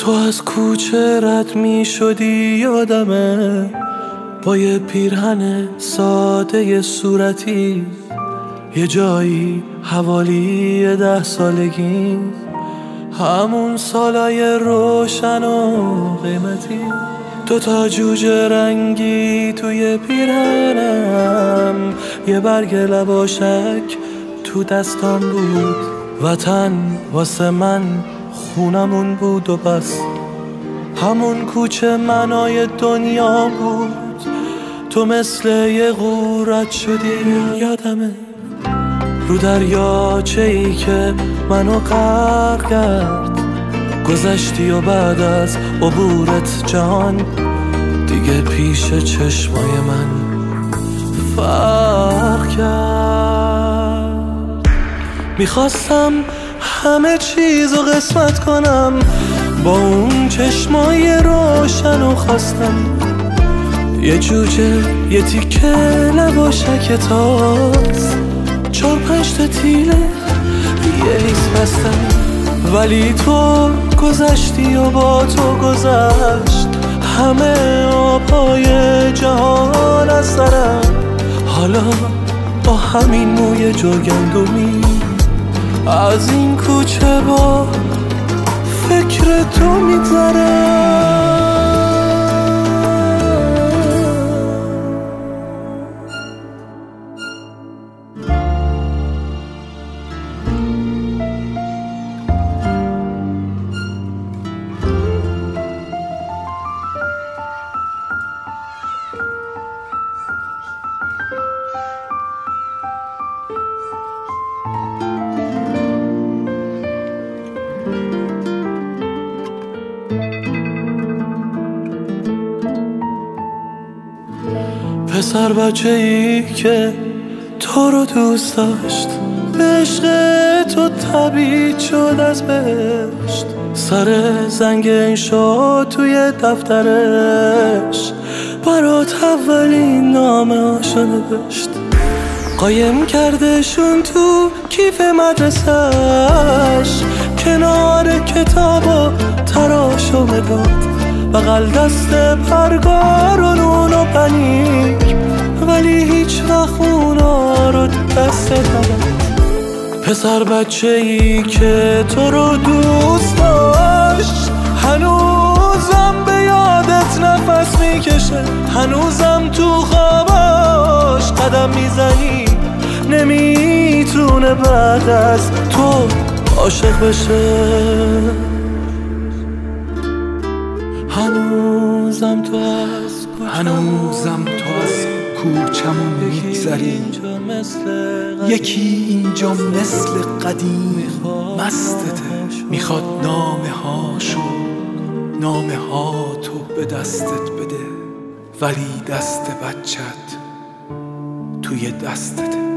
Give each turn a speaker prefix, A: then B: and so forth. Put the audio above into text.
A: تو از کوچه رد می شدی یادمه، با یه پیرهن ساده صورتی، یه جایی حوالی 10 سالگی، همون سالای روشن و قیمتی. 2 تا جوجه رنگی توی پیرهنم، یه برگ لباشک تو دستام بود. وطن واسه من خونمون بود و بس، همون کوچه منای دنیا بود. تو مثل یه غورت شدی یادمه، رو دریاچه ای که منو غرق کرد. گذشتی و بعد از عبورت جان دیگه پیش چشمای من فرق کرد. میخواستم همه چیزو قسمت کنم با اون چشمای روشن و خواستم یه جوجه، یه تیکه لباشک تاز، 4-5 تا تیله، یه ریز بستم. ولی تو گذشتی و با تو گذشت همه آبهای جهان از سرم. حالا با همین موی جرگندمی از این کوچه با فکر تو میگذرم. پسر بچه ای که تو رو دوست داشت، به عشق تو تبعید شد از بهشت. سر زنگ شد توی دفترش، برات اولین نامه هاشو نوشت. قایم کردشون تو کیف مدرسهش، کنار کتاب و تراش و مداد، بغل دست پرگار و نون و پنیر، ولی هیچ وقت اونا رو دست نداد. پسر بچه ای که تو رو دوست داشت، هنوزم به یادت نفس میکشه، هنوزم تو خواباش قدم میزنی. نمیتونه بعد از تو عاشق بشه، هنوزم تو از کوچمون میگذری. یکی اینجا مثل قدیم مستته، میخواد نامه ها تو به دستت بده، ولی دست بچت توی دستته.